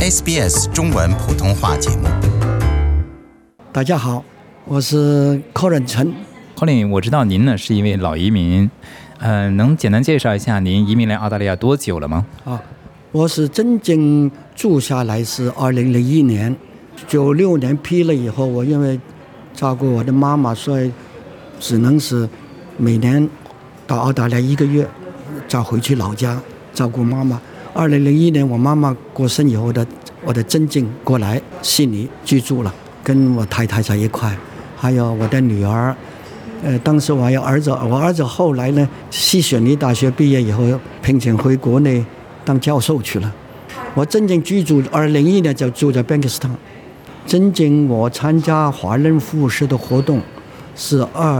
SBS 中文普通话节目。 大家好，我是柯仁成。 Colin， 我知道您呢是一位老移民，能简单介绍一下您移民来澳大利亚多久了吗？ 我是真正住下来是2001年，96年批了以后，我因为照顾我的妈妈，所以只能是每年到澳大利亚1个月，再回去老家照顾妈妈。2001年我妈妈过生以后我的真正过来悉尼居住了，跟我太太在一块，还有我的女儿。当时我有儿子，我儿子后来呢，西雪梨大学毕业以后聘请回国内当教授去了。我真正居住2001年就住在 Bankstown。真正我参加华人服务社的活动是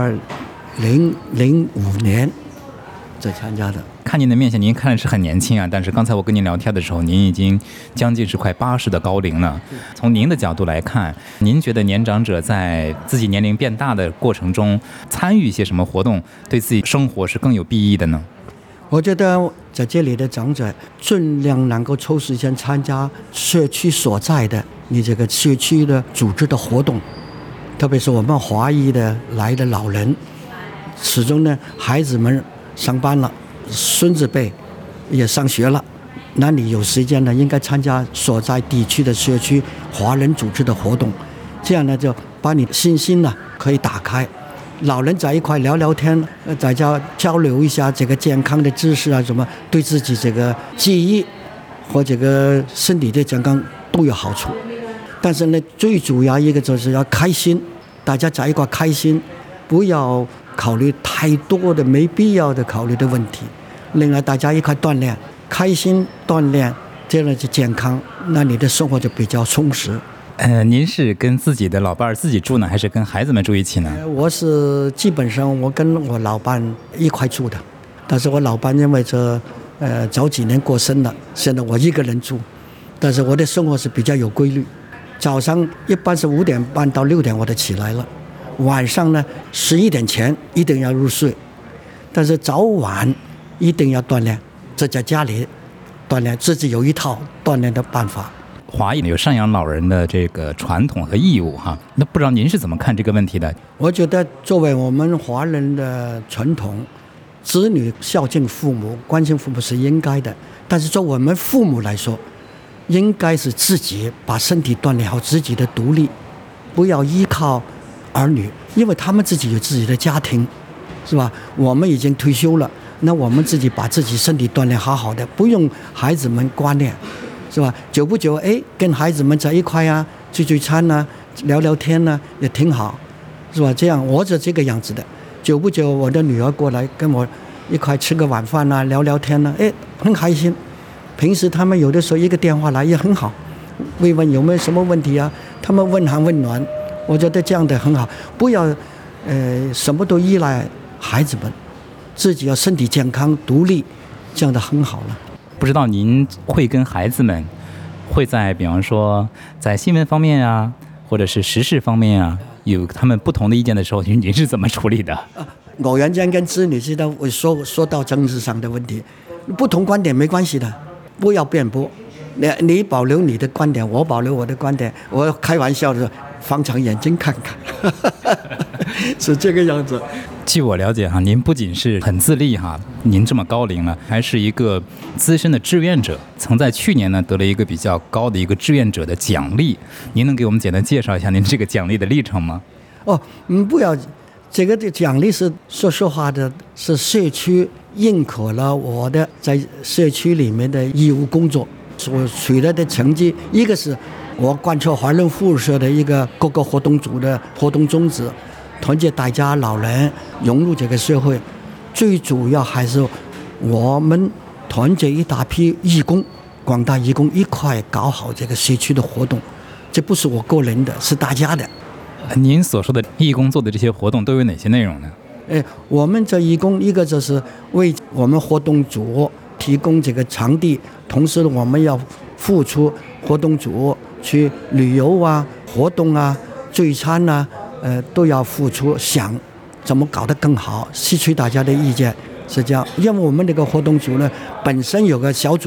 2005年才参加的。 看您的面相，您看着是很年轻啊，但是刚才我跟您聊天的时候，您已经将近是快80的高龄了。从您的角度来看，您觉得年长者在自己年龄变大的过程中参与一些什么活动，对自己生活是更有裨益的呢？ 我觉得在这里的长者尽量能够抽时间参加社区所在的你这个社区的组织的活动，特别是我们华裔的来的老人，始终呢孩子们上班了，孙子辈也上学了，那你有时间呢应该参加所在地区的社区华人组织的活动，这样呢就把你信心呢可以打开，老人在一块聊聊天，大家交流一下这个健康的知识啊，什么对自己这个记忆和这个身体的健康都有好处。但是呢，最主要一个就是要开心，大家在一块开心，不要考虑太多的没必要的考虑的问题。另外，大家一块锻炼，开心锻炼，这样就健康，那你的生活就比较充实。 您是跟自己的老伴自己住呢，还是跟孩子们住一起呢？ 我是基本上我跟我老伴一块住的，但是我老伴因为早几年过身了，现在我一个人住，但是我的生活是比较有规律。早上一般是5点半到6点我就起来了，晚上呢11点前一定要入睡，但是早晚一定要锻炼，在家里锻炼，自己有一套锻炼的办法。 华裔有赡养老人的这个传统和义务哈，那不知道您是怎么看这个问题的？ 我觉得作为我们华人的传统，子女孝敬父母、关心父母是应该的，但是作为我们父母来说，应该是自己把身体锻炼好，自己的独立，不要依靠儿女，因为他们自己有自己的家庭，是吧？我们已经退休了，那我们自己把自己身体锻炼好好的，不用孩子们挂念，是吧？久不久跟孩子们在一块啊，聚餐啊，聊聊天啊，也挺好，是吧？这样我是这个样子的。久不久我的女儿过来跟我一块吃个晚饭啊，聊聊天啊，很开心。平时他们有的时候一个电话来也很好，问有没有什么问题啊，他们问寒问暖，我觉得这样的很好。不要什么都依赖孩子们，自己要身体健康独立，这样的很好了。 不知道您会跟孩子们会在比方说在新闻方面啊，或者是时事方面啊，有他们不同的意见的时候，您是怎么处理的？ 偶然间跟子女知道会说到政治上的问题，不同观点没关系的，不要辩驳，你保留你的观点，我保留我的观点，我开玩笑的放长眼睛看看是这个样子。 据我了解哈，您不仅是很自立哈，您这么高龄了，还是一个资深的志愿者，曾在去年呢得了一个比较高的一个志愿者的奖励。您能给我们简单介绍一下您这个奖励的历程吗？ 不要，这个的奖励是说实话的，是社区认可了我的在社区里面的义务工作所取得的成绩。一个是我贯彻华人服务社的一个各个活动组的活动宗旨，团结大家老人融入这个社会，最主要还是我们团结一大批义工，广大义工一块搞好这个社区的活动，这不是我个人的，是大家的。 您所说的义工做的这些活动都有哪些内容呢？ 我们这义工一个就是为我们活动组提供这个场地，同时我们要付出活动组去旅游啊、活动啊、聚餐啊，都要付出，想怎么搞得更好，吸取大家的意见，是这样。因为我们这个活动组呢，本身有个小组，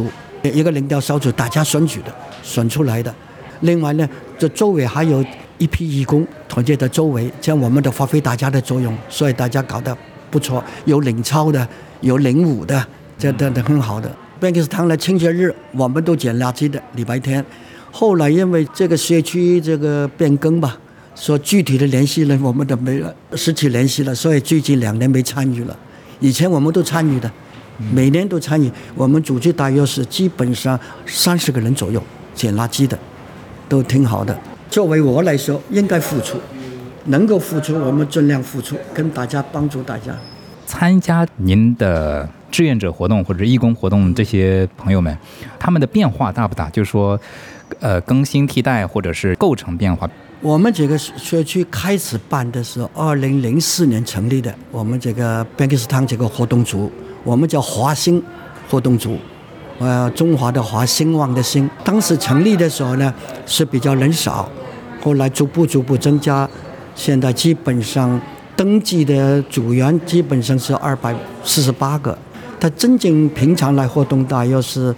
一个领导小组大家选举的，选出来的。另外呢，这周围还有一批义工团结在周围，这样我们的发挥大家的作用，所以大家搞得不错，有领操的，有领舞的，这很好的。便克斯堂的清洁日我们都捡垃圾的，礼拜天。后来因为这个社区这个变更吧，说具体的联系人我们都没了，失去联系了，所以最近2年没参与了。以前我们都参与的，每年都参与。我们组织大约是基本上30个人左右捡垃圾的，都挺好的。作为我来说，应该付出，能够付出我们尽量付出，跟大家帮助大家。 参加您的志愿者活动或者义工活动，这些朋友们，他们的变化大不大？就是说，更新替代或者是构成变化。 我们这个社区开始办的是2004年成立的，我们这个便克斯堂这个活动组，我们叫华兴活动组，中华的华，兴旺的兴。当时成立的时候呢，是比较人少，后来逐步增加，现在基本上登记的组员基本上是248个，他真正平常来活动大约是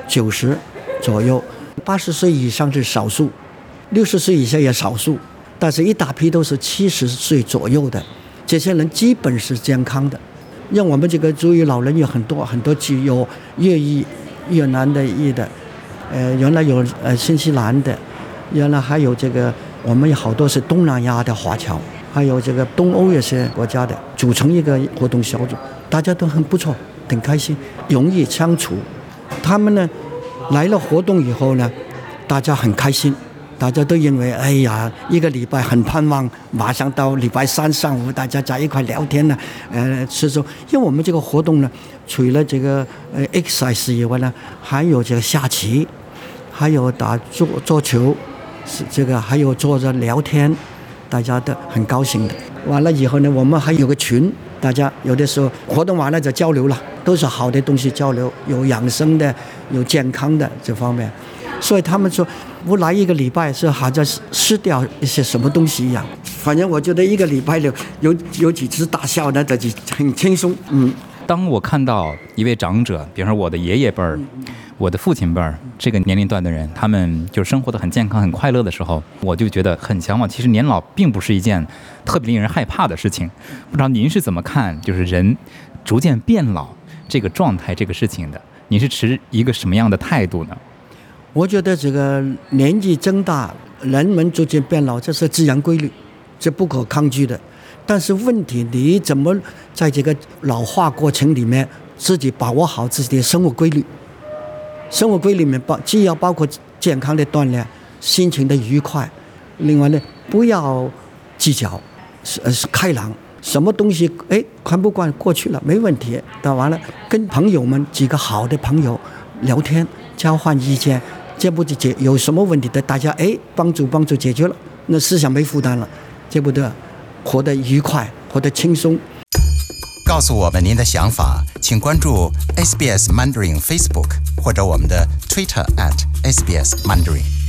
90左右，80岁以上是少数，60岁以下也少数，但是一大批都是70岁左右的，这些人基本是健康的。因为我们这个族裔老人有很多具有越裔、越南的裔的，原来有新西兰的，原来还有这个我们有好多是东南亚的华侨，还有这个东欧一些国家的，组成一个活动小组，大家都很不错，挺开心，容易相处。他们呢来了活动以后呢，大家很开心，大家都认为哎呀，一个礼拜很盼望马上到礼拜3上午大家在一块聊天呢，吃粥。因为我们这个活动呢，除了这个exercise 以外呢，还有这个下棋，还有打桌球，这个还有坐着聊天，大家都很高兴的。完了以后呢，我们还有个群，大家有的时候活动完了就交流了，都是好的东西交流，有养生的，有健康的这方面。所以他们说不来一个礼拜是好像失掉一些什么东西一样。反正我觉得一个礼拜有几次大笑呢，就很轻松。 当我看到一位长者，比如说我的爷爷辈儿、我的父亲辈儿这个年龄段的人，他们就生活得很健康、很快乐的时候，我就觉得很向往。其实年老并不是一件特别令人害怕的事情。不知道您是怎么看，就是人逐渐变老这个状态、这个事情的？您是持一个什么样的态度呢？ 我觉得这个年纪增大，人们逐渐变老，这是自然规律，这不可抗拒的。但是问题，你怎么在这个老化过程里面自己把握好自己的生活规律？生活规律里面既要包括健康的锻炼、心情的愉快，另外呢，不要计较，开朗。什么东西看不惯过去了没问题，但完了跟朋友们几个好的朋友聊天，交换意见，这不就有什么问题的，大家帮助解决了，那思想没负担了，这不得活得愉快，活得轻松。 告诉我们您的想法，请关注 SBS Mandarin Facebook 或者我们的 Twitter @SBS Mandarin。